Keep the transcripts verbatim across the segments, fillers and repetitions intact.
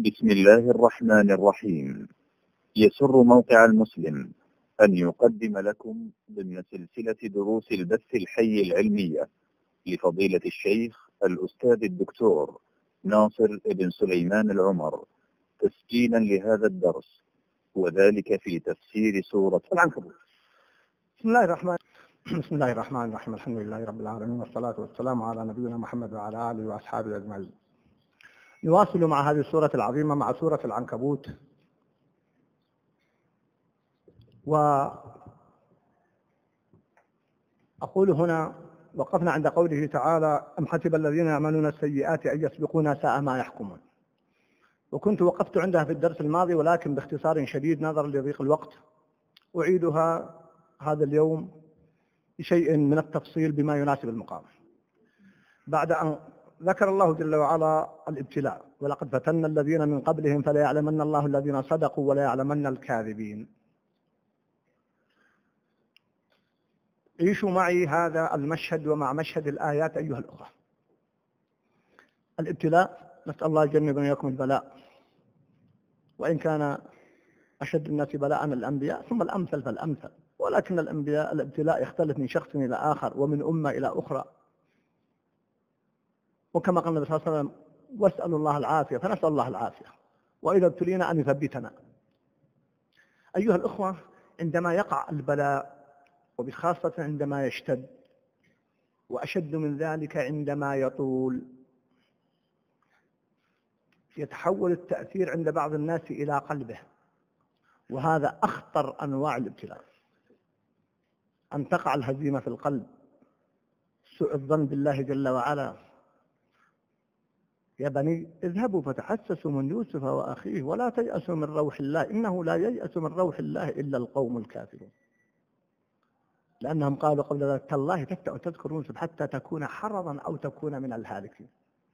بسم الله الرحمن الرحيم. يسر موقع المسلم أن يقدم لكم ضمن سلسلة دروس البث الحي العلمية لفضيلة الشيخ الأستاذ الدكتور ناصر بن سليمان العمر تسجيلا لهذا الدرس، وذلك في تفسير سورة العنكبوت. بسم الله الرحمن بسم الله الرحمن الرحيم. الحمد لله رب العالمين، والصلاة والسلام على نبينا محمد وعلى آله وأصحابه أجمعين. نواصل مع هذه السورة العظيمة، مع سورة العنكبوت. وأقول هنا وقفنا عند قوله تعالى: أم حسب الذين يعملون السيئات أن يسبقونا ساء ما يحكمون. وكنت وقفت عندها في الدرس الماضي، ولكن باختصار شديد نظرا لضيق الوقت أعيدها هذا اليوم بشيء من التفصيل بما يناسب المقام. بعد أن ذكر الله جل وعلا الابتلاء: ولقد فتنا الذين من قبلهم فلا يعلمن الله الذين صدقوا ولا يعلمن الكاذبين. عيشوا معي هذا المشهد ومع مشهد الآيات أيها الأخوة. الابتلاء، نسأل الله يجنبنا وإياكم البلاء، وإن كان أشد الناس بلاء الأنبياء ثم الأمثل فالأمثل، ولكن الأنبياء الابتلاء يختلف من شخص إلى آخر ومن أمة إلى أخرى. وكما قال النبي صلى الله عليه وسلم: واسألوا الله العافية، فنسأل الله العافية، وإذا ابتلينا أن يثبتنا. أيها الأخوة، عندما يقع البلاء، وبخاصة عندما يشتد، وأشد من ذلك عندما يطول، يتحول التأثير عند بعض الناس إلى قلبه، وهذا أخطر أنواع الابتلاء. أن تقع الهزيمة في القلب، سوء الظن بالله جل وعلا. يا بني اذهبوا فتحسسوا من يوسف وأخيه ولا تيأسوا من روح الله إنه لا ييأس من روح الله إلا القوم الكافرون. لأنهم قالوا قبل ذلك: تالله تفتأ تذكر يوسف حتى تكون حرضا أو تكون من الهالكين.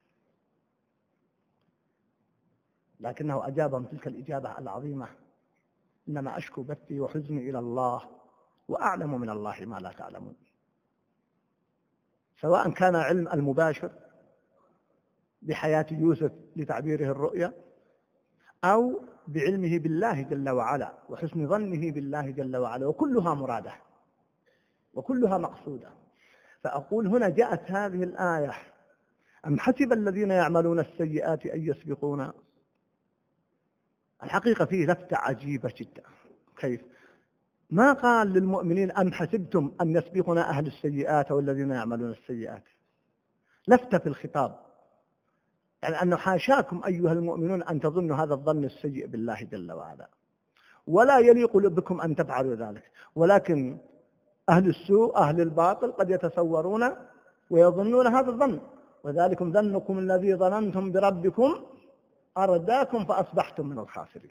لكنه أجابهم تلك الإجابة العظيمة: إنما أشكو بثي وحزني إلى الله وأعلم من الله ما لا تعلمون. سواء كان علم المباشر بحياة يوسف لتعبيره الرؤيا، أو بعلمه بالله جل وعلا وحسن ظنه بالله جل وعلا، وكلها مرادة وكلها مقصودة. فأقول هنا جاءت هذه الآية: أم حسب الذين يعملون السيئات أن يسبقونا. الحقيقة فيه لفتة عجيبة جدا. كيف؟ ما قال للمؤمنين: أم حسبتم أن يسبقنا أهل السيئات والذين يعملون السيئات. لفتة في الخطاب، يعني أنه حاشاكم أيها المؤمنون أن تظنوا هذا الظن السيء بالله جل وعلا، ولا يليق بكم أن تفعلوا ذلك. ولكن أهل السوء أهل الباطل قد يتصورون ويظنون هذا الظن: وذلكم ظنكم الذي ظننتم بربكم أرداكم فأصبحتم من الخاسرين.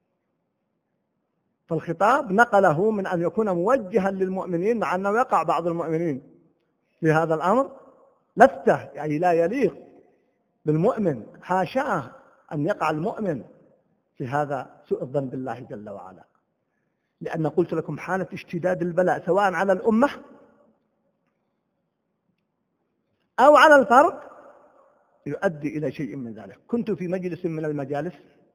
فالخطاب نقله من أن يكون موجها للمؤمنين، مع أنه يقع بعض المؤمنين في هذا الأمر، لفتة يعني لا يليق بالمؤمن، حاشاه أن يقع المؤمن في هذا سوء الظن بالله جل وعلا. لأن قلت لكم حالة اشتداد البلاء سواء على الأمة أو على الفرد يؤدي إلى شيء من ذلك. كنت في مجلس من المجالس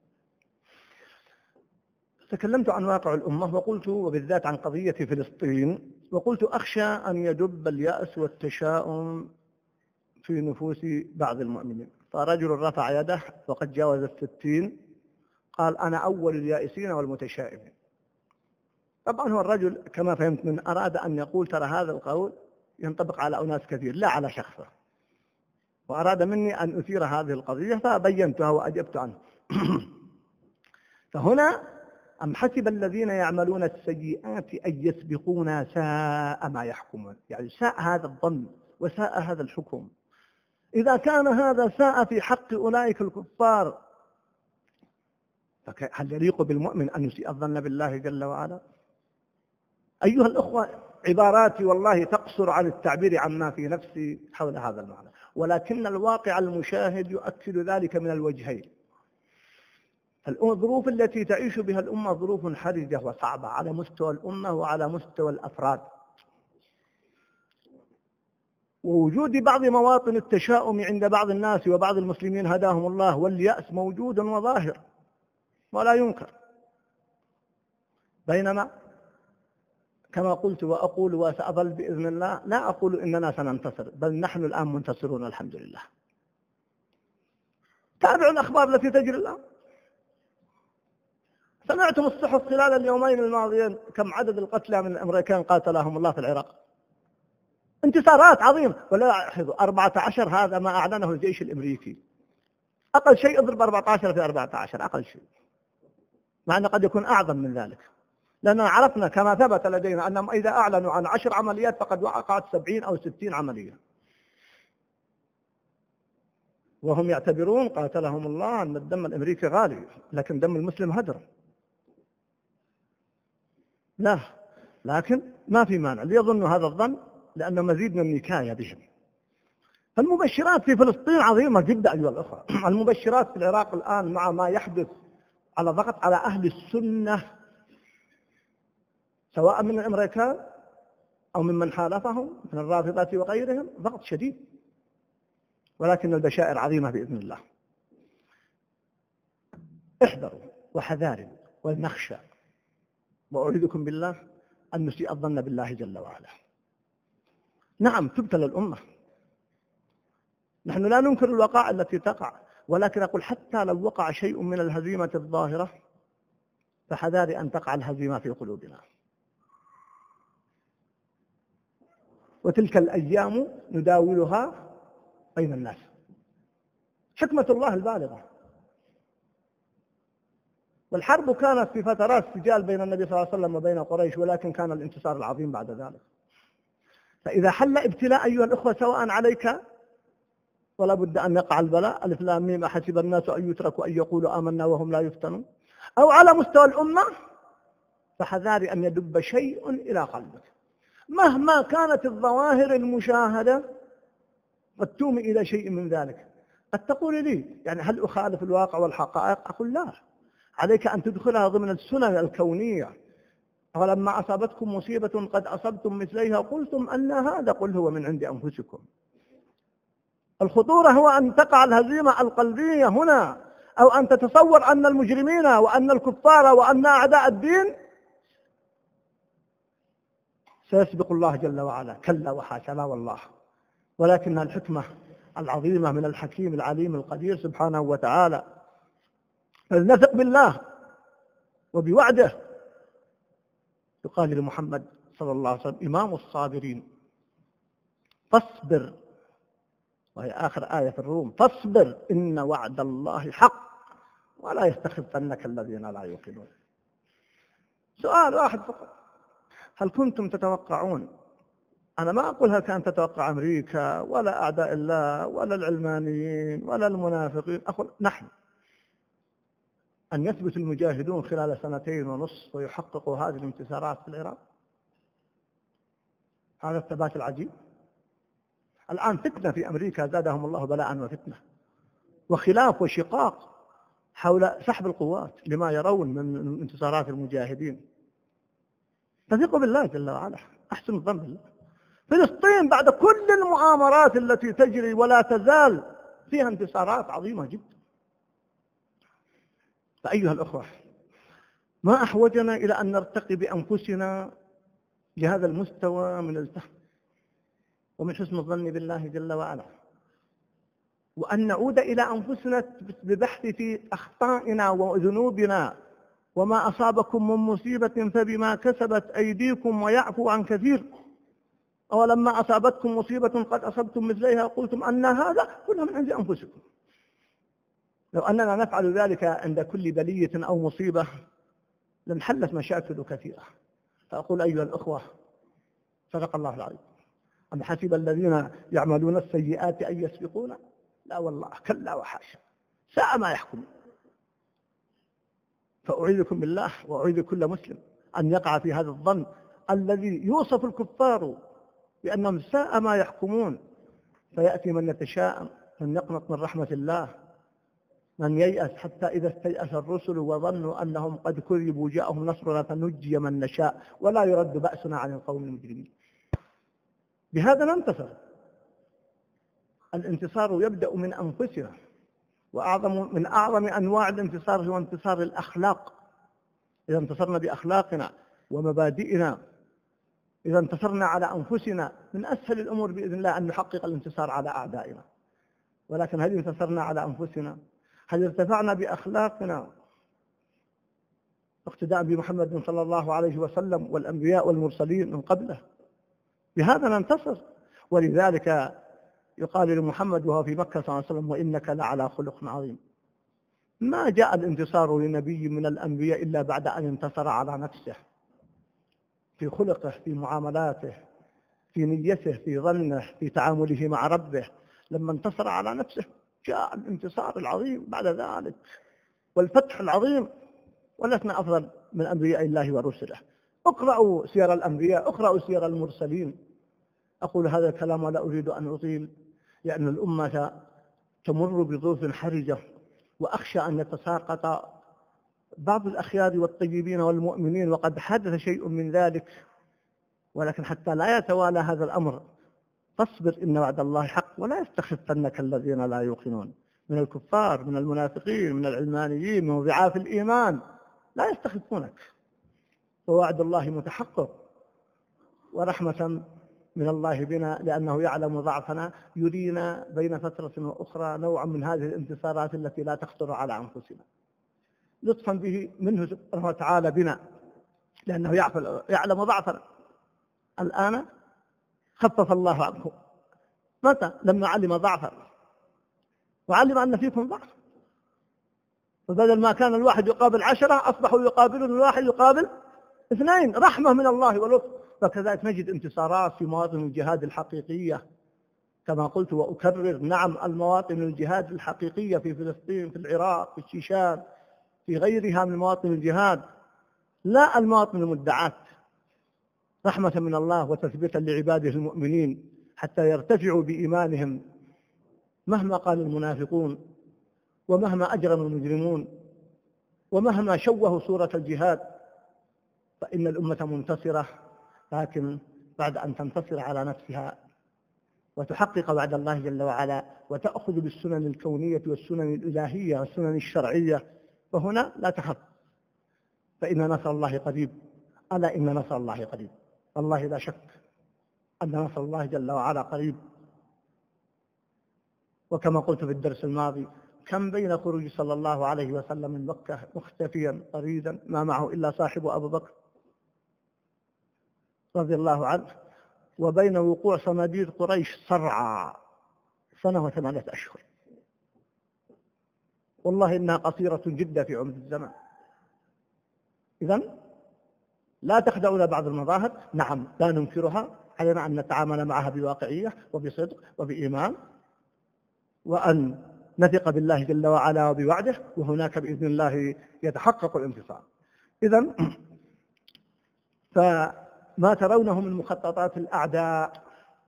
تكلمت عن واقع الأمة، وقلت وبالذات عن قضية فلسطين، وقلت: أخشى أن يدب اليأس والتشاؤم في نفوس بعض المؤمنين. فرجل رفع يده وقد جاوز الستين، قال: أنا أول اليائسين والمتشائمين. طبعا هو الرجل كما فهمت من أراد أن يقول ترى هذا القول ينطبق على أناس كثير لا على شخصه، وأراد مني أن أثير هذه القضية فبينتها وأجبت عنه. فهنا: أم حسب الذين يعملون السيئات أن يسبقونا ساء ما يحكمون. يعني ساء هذا الظن وساء هذا الحكم. إذا كان هذا ساء في حق أولئك الكفار، فهل يليق بالمؤمن أن يسيء الظن بالله جل وعلا؟ أيها الأخوة، عباراتي والله تقصر عن التعبير عما في نفسي حول هذا المعنى، ولكن الواقع المشاهد يؤكد ذلك من الوجهين. الظروف التي تعيش بها الأمة ظروف حرجة وصعبة على مستوى الأمة وعلى مستوى الأفراد. ووجود بعض مواطن التشاؤم عند بعض الناس وبعض المسلمين هداهم الله، واليأس موجود وظاهر ولا ينكر. بينما كما قلت وأقول وسأظل بإذن الله، لا أقول إننا سننتصر، بل نحن الآن منتصرون الحمد لله. تابعوا الأخبار التي تجري الآن. سمعتم الصحف خلال اليومين الماضيين كم عدد القتلى من الأمريكان قاتلهم الله في العراق؟ انتصارات عظيمة. ولا لاحظوا أربعة عشر هذا ما أعلنه الجيش الأمريكي، أقل شيء اضرب أربعة عشر في أربعة عشر أقل شيء، مع أنه قد يكون أعظم من ذلك، لأننا عرفنا كما ثبت لدينا أنهم إذا أعلنوا عن عشر عمليات فقد وقعت سبعين أو ستين عملية، وهم يعتبرون قاتلهم الله أن الدم الأمريكي غالي، لكن دم المسلم هدر. لا، لكن ما في مانع ليظنوا هذا الظن، لأنه مزيد من النكاية بهم. المبشرات في فلسطين عظيمة جدا أيها الأخوة. المبشرات في العراق الآن مع ما يحدث على ضغط على أهل السنة سواء من الأمريكان أو ممن حالفهم من الرافضة وغيرهم، ضغط شديد، ولكن البشائر عظيمة بإذن الله. احذروا وحذاروا ولنخشى، وأعيذكم بالله أن نسيء الظن بالله جل وعلا. نعم تبتلى الأمة، نحن لا ننكر الوقائع التي تقع، ولكن أقول حتى لو وقع شيء من الهزيمة الظاهرة فحذار أن تقع الهزيمة في قلوبنا. وتلك الأيام نداولها بين الناس، حكمة الله البالغة. والحرب كانت في فترات سجال بين النبي صلى الله عليه وسلم وبين قريش، ولكن كان الانتصار العظيم بعد ذلك. فإذا حل ابتلاء أيها الأخوة سواء عليك ولا بد أن يقع البلاء، ألف لام ميم أحسب الناس أن يتركوا أن يقولوا آمنا وهم لا يفتنون، أو على مستوى الأمة، فحذار أن يدب شيء إلى قلبك مهما كانت الظواهر المشاهدة قد تومي إلى شيء من ذلك. قد تقول لي يعني هل أخالف الواقع والحقائق؟ أقول لا، عليك أن تدخلها ضمن السنن الكونية. ولما أصابتكم مصيبة قد أصبتم مثليها قلتم أن هذا، قل هو من عند أنفسكم. الخطورة هو أن تقع الهزيمة القلبية هنا، أو أن تتصور أن المجرمين وأن الكفار وأن أعداء الدين سيسبق الله جل وعلا. كلا وحاشا، لا والله، ولكن الحكمة العظيمة من الحكيم العليم القدير سبحانه وتعالى. فلنثق بالله وبوعده. يقال لمحمد صلى الله عليه وسلم إمام الصابرين فاصبر، وهي آخر آية في الروم، فاصبر إن وعد الله حق ولا يستخفنك الذين لا يوقنون. سؤال واحد فقط، هل كنتم تتوقعون، أنا ما أقول هل كانت تتوقع أمريكا ولا أعداء الله ولا العلمانيين ولا المنافقين، أقول نحن، أن يثبت المجاهدون خلال سنتين ونصف ويحققوا هذه الانتصارات في العراق؟ هذا الثبات العجيب. الآن فتنة في أمريكا زادهم الله بلاء وفتنة وخلاف وشقاق حول سحب القوات لما يرون من انتصارات المجاهدين. فثقوا بالله جل وعلا، أحسن الظن بالله. فلسطين بعد كل المؤامرات التي تجري ولا تزال فيها انتصارات عظيمة جدا. فأيها الأخوة، ما أحوجنا إلى أن نرتقي بأنفسنا لهذا المستوى من الفهم ومن حسن الظن بالله جل وعلا، وأن نعود إلى أنفسنا ببحث في أخطائنا وذنوبنا. وما أصابكم من مصيبة فبما كسبت أيديكم ويعفو عن كثير. أولما أصابتكم مصيبة قد أصبتم مثليها قلتم أن هذا كلها من عند أنفسكم. لو أننا نفعل ذلك عند كل بلية أو مصيبة لانحلت مشاكل كثيرة. فأقول أيها الأخوة، صدق الله العظيم، أم حسب الذين يعملون السيئات أن يسبقونا؟ لا والله، كلا وحاشا، ساء ما يحكمون. فأعيذكم بالله وأعيذ كل مسلم أن يقع في هذا الظن الذي يوصف الكفار بأنهم ساء ما يحكمون. فيأتي من يتشاءم، من يقنط من رحمة الله، من ييأس، حتى إذا استيأس الرسل وظنوا أنهم قد كذبوا جاءهم نصرنا فنجي من نشاء ولا يرد بأسنا عن القوم المجرمين. بهذا ننتصر، الانتصار يبدأ من أنفسنا، وأعظم من أعظم أنواع الانتصار هو انتصار الأخلاق. إذا انتصرنا بأخلاقنا ومبادئنا، إذا انتصرنا على أنفسنا، من أسهل الأمور بإذن الله أن نحقق الانتصار على أعدائنا. ولكن هل انتصرنا على أنفسنا؟ هل ارتفعنا بأخلاقنا اقتداء بمحمد صلى الله عليه وسلم والأنبياء والمرسلين من قبله؟ بهذا ننتصر. ولذلك يقال لمحمد وهو في مكة صلى الله عليه وسلم: وإنك لعلى خلق عظيم. ما جاء الانتصار لنبي من الأنبياء إلا بعد أن انتصر على نفسه، في خلقه، في معاملاته، في نيته، في ظنه، في تعامله مع ربه. لما انتصر على نفسه جاء الانتصار العظيم بعد ذلك والفتح العظيم. ولسنا أفضل من أنبياء الله ورسله. اقرأوا سير الأنبياء، اقرأوا سير المرسلين. أقول هذا الكلام ولا أريد أن أطيل، لأن الأمة تمر بظروف حرجة، وأخشى أن يتساقط بعض الأخيار والطيبين والمؤمنين، وقد حدث شيء من ذلك. ولكن حتى لا يتوالى هذا الأمر فاصبر إن وعد الله حق، ولا يستخفنك الذين لا يوقنون من الكفار، من المنافقين، من العلمانيين، من ضعاف الإيمان. لا يستخفونك، ووعد الله متحقق، ورحمة من الله بنا لأنه يعلم ضعفنا، يرينا بين فترة وأخرى نوعا من هذه الانتصارات التي لا تخطر على أنفسنا، لطفا به منه سبحانه وتعالى بنا، لأنه يعلم ضعفنا. الآن خفف الله عنكم. متى؟ لما علم ضعفا وعلم أن فيكم ضعف، فبدل ما كان الواحد يقابل عشرة أصبحوا يقابلون الواحد يقابل اثنين. رحمة من الله ولطف. فكذلك نجد انتصارات في مواطن الجهاد الحقيقية كما قلت وأكرر. نعم، المواطن الجهاد الحقيقية في فلسطين، في العراق، في الشيشان، في غيرها من مواطن الجهاد، لا المواطن المدعاة. رحمة من الله وتثبيتا لعباده المؤمنين حتى يرتفعوا بإيمانهم مهما قال المنافقون، ومهما أجرم المجرمون، ومهما شوهوا صورة الجهاد. فإن الأمة منتصرة، لكن بعد أن تنتصر على نفسها وتحقق وعد الله جل وعلا، وتأخذ بالسنن الكونية والسنن الإلهية والسنن الشرعية، فهنا لا تخف، فإن نصر الله قريب. ألا إن نصر الله قريب. والله لا شك أن نصر الله جل وعلا قريب. وكما قلت في الدرس الماضي: كم بين خروج صلى الله عليه وسلم من مكة مختفيا طريدا ما معه إلا صاحبه أبو بكر رضي الله عنه، وبين وقوع صناديد قريش صرعى سنة وثمانية أشهر. والله إنها قصيرة جدا في عمر الزمن. إذن لا تخدعنا بعض المظاهر. نعم، لا ننكرها، علينا أن نتعامل معها بواقعية وبصدق وبإيمان، وأن نثق بالله جل وعلا وبوعده، وهناك بإذن الله يتحقق الانتصار. إذن فما ترونه من مخططات الأعداء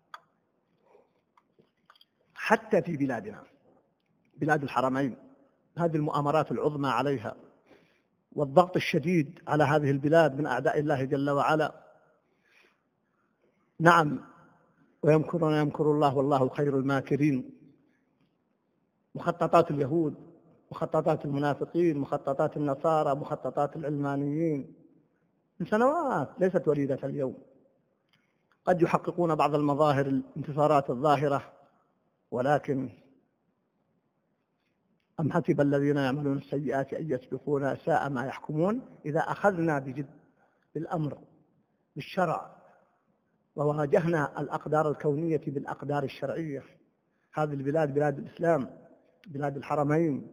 حتى في بلادنا، بلاد الحرمين، هذه المؤامرات العظمى عليها والضغط الشديد على هذه البلاد من أعداء الله جل وعلا. نعم، ويمكرون يمكر الله والله خير الماكرين. مخططات اليهود، مخططات المنافقين، مخططات النصارى، مخططات العلمانيين من سنوات، ليست وليدة اليوم. قد يحققون بعض المظاهر الانتصارات الظاهرة، ولكن أم حسب الذين يعملون السيئات أن يسبقونا ساء ما يحكمون. إذا أخذنا بجد بالأمر بالشرع وواجهنا الأقدار الكونية بالأقدار الشرعية، هذه البلاد بلاد الإسلام، بلاد الحرمين،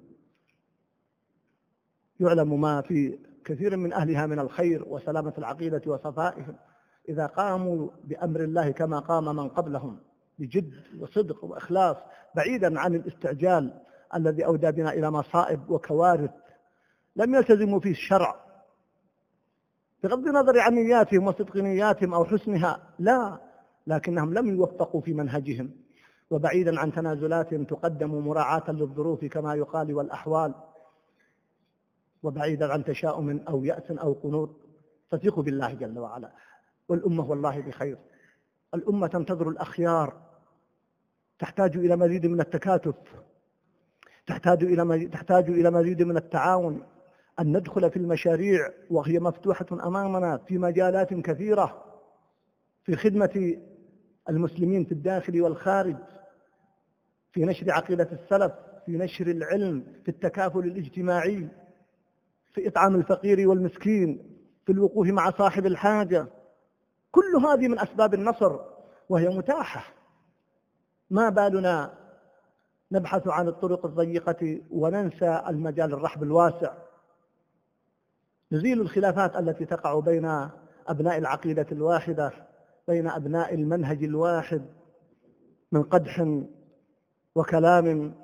يعلم ما في كثير من أهلها من الخير وسلامة العقيدة وصفائهم، إذا قاموا بأمر الله كما قام من قبلهم بجد وصدق وإخلاص، بعيدا عن الاستعجال الذي أودى بنا إلى مصائب وكوارث. لم يلتزموا فيه الشرع بغض النظر عن نياتهم وصدق نياتهم أو حسنها، لا، لكنهم لم يوفقوا في منهجهم، وبعيدا عن تنازلات تقدم مراعاة للظروف كما يقال والأحوال، وبعيدا عن تشاؤم أو يأس أو قنوط. فثقوا بالله جل وعلا، والأمة والله بخير. الأمة تنتظر الأخيار، تحتاج إلى مزيد من التكاتف، تحتاج إلى مزيد تحتاج إلى مزيد من التعاون، أن ندخل في المشاريع وهي مفتوحة أمامنا في مجالات كثيرة في خدمة المسلمين في الداخل والخارج، في نشر عقيدة السلف، في نشر العلم، في التكافل الاجتماعي، في إطعام الفقير والمسكين، في الوقوف مع صاحب الحاجة. كل هذه من أسباب النصر وهي متاحة. ما بالنا نبحث عن الطرق الضيقة وننسى المجال الرحب الواسع. نزيل الخلافات التي تقع بين أبناء العقيدة الواحدة، بين أبناء المنهج الواحد، من قدح وكلام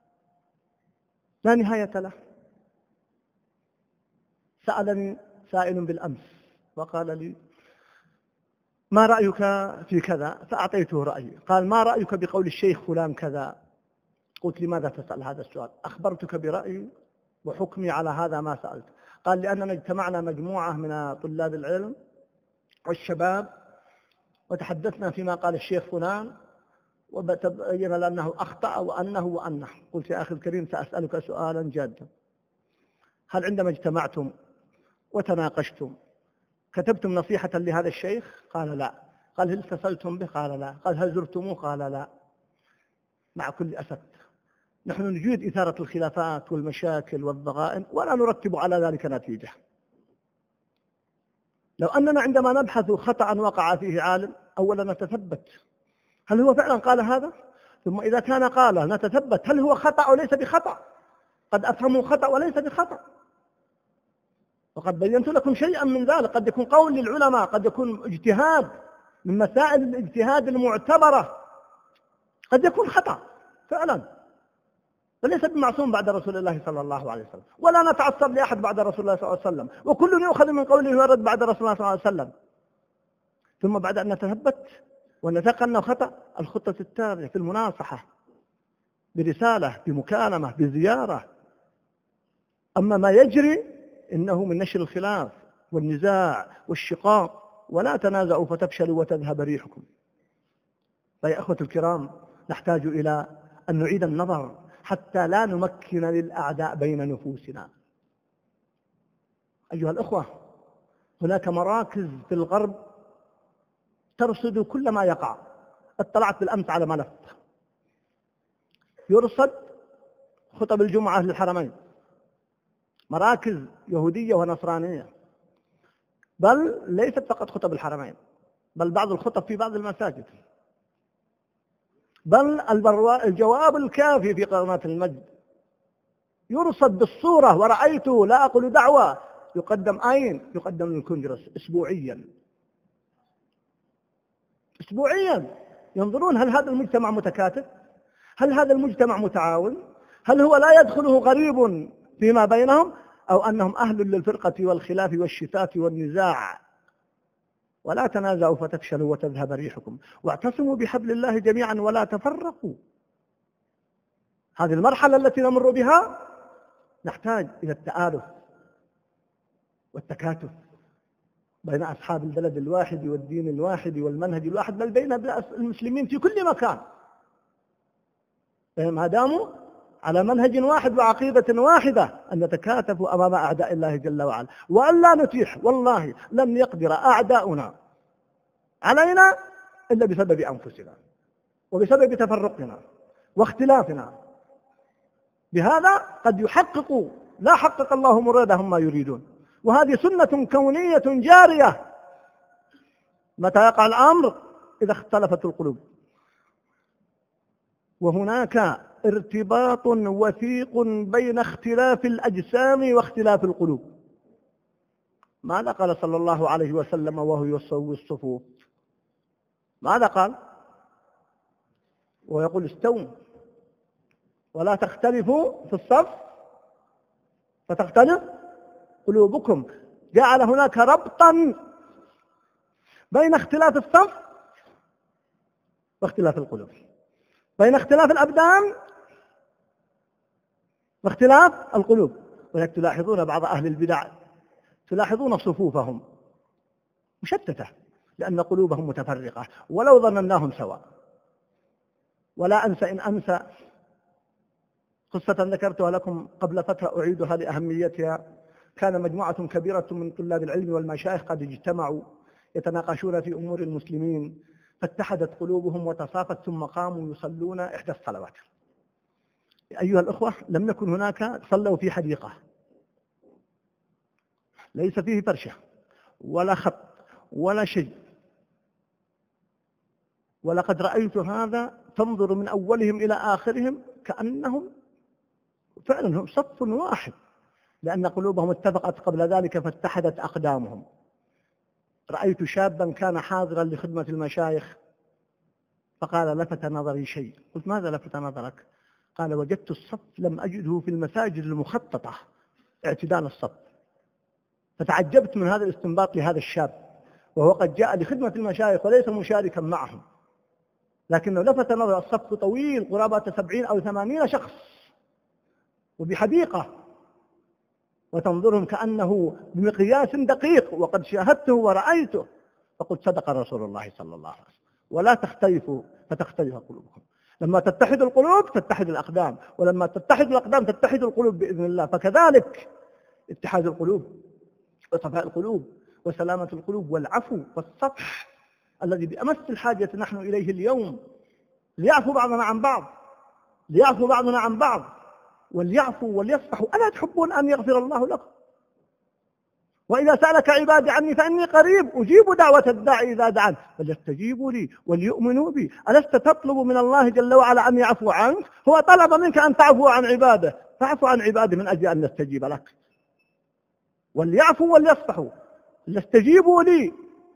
لا نهاية له. سألني سائل بالأمس وقال لي: ما رأيك في كذا؟ فأعطيته رأيي. قال: ما رأيك بقول الشيخ فلان كذا؟ قلت: لماذا تسأل هذا السؤال؟ أخبرتك برأيي وحكمي على هذا ما سألت. قال: لأننا اجتمعنا مجموعة من طلاب العلم والشباب وتحدثنا فيما قال الشيخ فلان، وتبين لأنه أخطأ وأنه وأنه. قلت: يا أخي الكريم، سأسألك سؤالا جادا. هل عندما اجتمعتم وتناقشتم كتبتم نصيحة لهذا الشيخ؟ قال: لا. قال: هل اتصلتم به؟ قال: لا. قال: هل زرتموه؟ قال: لا. مع كل أسف نحن نجيد إثارة الخلافات والمشاكل والضغائن ولا نرتب على ذلك نتيجة. لو أننا عندما نبحث خطأ وقع فيه عالم أولا نتثبت هل هو فعلا قال هذا، ثم إذا كان قال نتثبت هل هو خطأ أو ليس بخطأ. قد أفهموا خطأ وليس بخطأ، وقد بينت لكم شيئا من ذلك. قد يكون قول للعلماء، قد يكون اجتهاد من مسائل الاجتهاد المعتبرة، قد يكون خطأ فعلا، وليس بمعصوم بعد رسول الله صلى الله عليه وسلم، ولا نتعصب لأحد بعد رسول الله صلى الله عليه وسلم، وكل يؤخذ من قوله ويرد بعد رسول الله صلى الله عليه وسلم. ثم بعد أن نتثبت ونتيقن أنه خطأ، الخطة التالية في المناصحة برسالة، بمكالمة، بزيارة. أما ما يجري إنه من نشر الخلاف والنزاع والشقاق. ولا تنازعوا فتفشلوا وتذهب ريحكم. فيا أخوة الكرام، نحتاج إلى أن نعيد النظر حتى لا نمكن للأعداء بين نفوسنا. أيها الأخوة، هناك مراكز في الغرب ترصد كل ما يقع. اطلعت بالأمس على ملف يرصد خطب الجمعة للحرمين، مراكز يهودية ونصرانية، بل ليست فقط خطب الحرمين، بل بعض الخطب في بعض المساجد، بل الجواب الكافي في قناة المجد يرصد بالصورة، ورأيته لا أقول دعوة، يقدم أين؟ يقدم للكونجرس أسبوعيا أسبوعيا. ينظرون هل هذا المجتمع متكاتف؟ هل هذا المجتمع متعاون؟ هل هو لا يدخله غريب فيما بينهم؟ أو أنهم أهل للفرقة والخلاف والشتات والنزاع؟ ولا تنازعوا فتفشلوا وتذهب ريحكم واعتصموا بحبل الله جميعا ولا تفرقوا. هذه المرحلة التي نمر بها نحتاج إلى التآلف والتكاتف بين أصحاب البلد الواحد والدين الواحد والمنهج الواحد، بل بين المسلمين في كل مكان، ما داموا على منهج واحد وعقيدة واحدة، أن نتكاتف أمام أعداء الله جل وعلا، وأن لا نتيح. والله لن يقدر أعداؤنا علينا إلا بسبب أنفسنا وبسبب تفرقنا واختلافنا. بهذا قد يحققوا لا حقق الله مرادهم ما يريدون، وهذه سنة كونية جارية. متى يقع الأمر؟ إذا اختلفت القلوب. وهناك ارتباط وثيق بين اختلاف الأجسام واختلاف القلوب. ماذا قال صلى الله عليه وسلم وهو يسوي الصفوف؟ ماذا قال؟ ويقول: استووا ولا تختلفوا في الصف فتختلف قلوبكم. جعل هناك ربطا بين اختلاف الصف واختلاف القلوب، بين اختلاف الأبدان واختلاف القلوب. ولك تلاحظون بعض أهل البدع، تلاحظون صفوفهم مشتتة لأن قلوبهم متفرقة ولو ظنناهم سواء. ولا أنسى إن أنسى قصة ذكرتها لكم قبل فترة أعيدها لأهميتها. كان مجموعة كبيرة من طلاب العلم والمشايخ قد اجتمعوا يتناقشون في أمور المسلمين، فاتحدت قلوبهم وتصافت، ثم قاموا يصلون إحدى الصلوات. أيها الأخوة، لم يكن هناك، صلوا في حديقة ليس فيه فرشة ولا خط ولا شيء، ولقد رأيت هذا تنظر من أولهم إلى آخرهم كأنهم فعلا هم صف واحد، لأن قلوبهم اتفقت قبل ذلك فاتحدت أقدامهم. رأيت شابا كان حاضرا لخدمة المشايخ فقال: لفت نظري شيء. قلت: ماذا لفت نظرك؟ قال: وجدت الصف لم أجده في المساجد المخططة اعتدال الصف. فتعجبت من هذا الاستنباط لهذا الشاب، وهو قد جاء لخدمة المشايخ وليس مشاركا معهم، لكنه لفت نظر الصف طويل قرابة سبعين أو ثمانين شخص وبحديقة، وتنظرهم كأنه بمقياس دقيق، وقد شاهدته ورأيته. فقلت: صدق رسول الله صلى الله عليه وسلم: ولا تختلفوا فتختلف قلوبكم. لما تتحد القلوب تتحد الأقدام، ولما تتحد الأقدام تتحد القلوب بإذن الله. فكذلك اتحاد القلوب وصفاء القلوب وسلامة القلوب والعفو والصفح الذي بأمس الحاجة نحن إليه اليوم، ليعفو بعضنا عن بعض، ليعفو بعضنا عن بعض، وليعفوا وليصفحوا. ألا تحبون أن يغفر الله لكم؟ وإذا سألك عبادي عني فإني قريب أجيب دعوة الداعي إذا دعان فليستجيبوا لي وليؤمنوا بي. ألست تطلب من الله جل وعلا أن يعفو عنك؟ هو طلب منك أن تعفو عن عباده، فاعفو عن عباده من أجل أن يستجيب لك. وليعفوا وليصفحوا، ليستجيبوا لي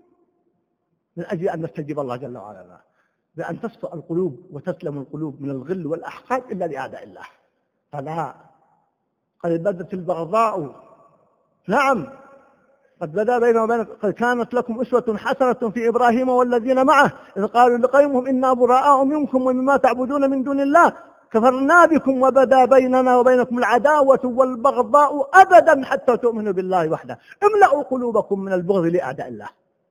من أجل أن نستجيب الله جل وعلا له، بأن تصفى القلوب وتسلم القلوب من الغل والأحقاد إلا لأعداء الله. فلا، قد بدت البغضاء، نعم قد بدا بينه وبينك، قد كانت لكم أسوة حسنة في إبراهيم والذين معه إذ قالوا لقومهم إنا براء منكم ومما تعبدون من دون الله كفرنا بكم وبدا بيننا وبينكم العداوة والبغضاء أبدا حتى تؤمنوا بالله وحده. املأوا قلوبكم من البغض لأعداء الله،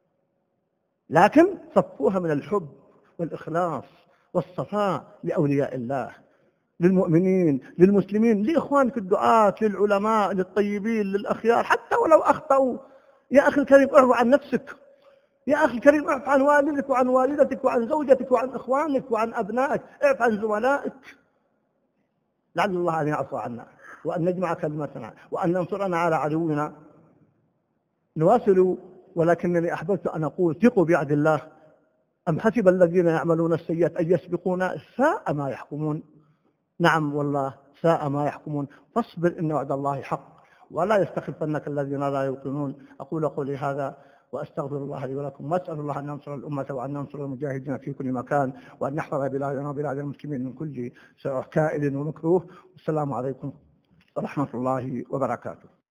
لكن صفوها من الحب والإخلاص والصفاء لأولياء الله، للمؤمنين، للمسلمين، لإخوانك الدعاة، للعلماء، للطيبين، للأخيار، حتى ولو أخطأوا. يا أخي الكريم اعفو عن نفسك، يا أخي الكريم اعف عن والدك وعن والدتك وعن زوجتك وعن إخوانك وعن أبنائك، اعف عن زملائك، لعل الله أن يعفو عنا وأن نجمع كلمتنا وأن ينصرنا على عدونا. نواصل، ولكنني أحببت أن أقول: ثقوا بعهد الله. أم حسب الذين يعملون السيئات أن يسبقونا؟ ساء ما يحكمون. نعم والله ساء ما يحكمون. فاصبر إن وعد الله حق ولا يستخفنك الذين لا يوقنون. أقول قولي هذا وأستغفر الله لي ولكم، وأسأل الله أن ينصر الأمة وأن ينصر المجاهدين في كل مكان، وأن يحفظ بلادنا وبلاد المسلمين من كل كائد ومكروه. والسلام عليكم ورحمة الله وبركاته.